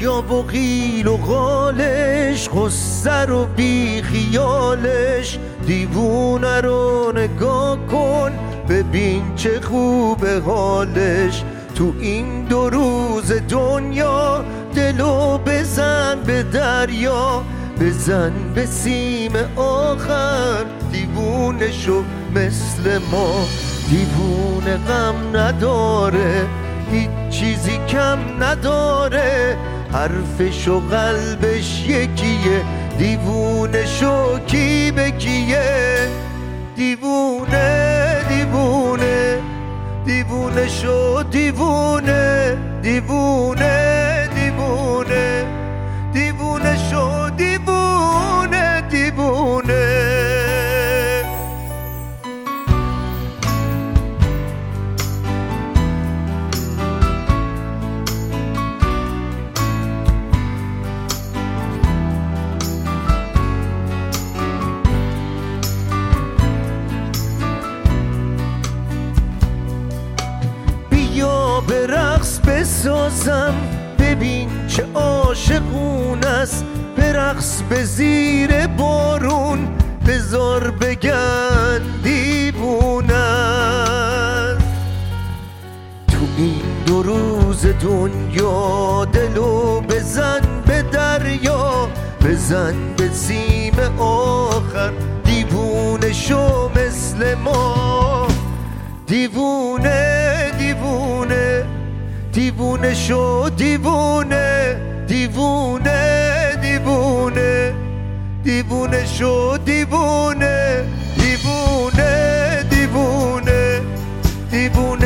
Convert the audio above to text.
بیا و قیل و قالش، غصه رو بی خیالش. دیوونه رو نگاه کن ببین چه خوبه حالش. تو این 2 روز دنیا دلو بزن به دریا، بزن به سیم آخر. دیوونه شو مثل ما، دیوونه غم نداره، هیچ چیزی کم نداره. حرفش و قلبش یکیه، دیوونه شو کی به کیه. دیوونه دیوونه دیوونه شو، دیوونه دیوونه دیوونه دیوونه شو، دیوونه دیوونه. به رقص بسازم ببین چه عاشقون است. به رقص به زیر بارون بذار بگن دیوونه است. تو این 2 روز دنیا دلو بزن به دریا، بزن به سیم آخر. دیوونه شو مثل ما، دیوونه دیوونه دیوونه شو، دیوونه دیوونه دیوونه دیوونه شو، دیوونه دیوونه دیوونه دیوونه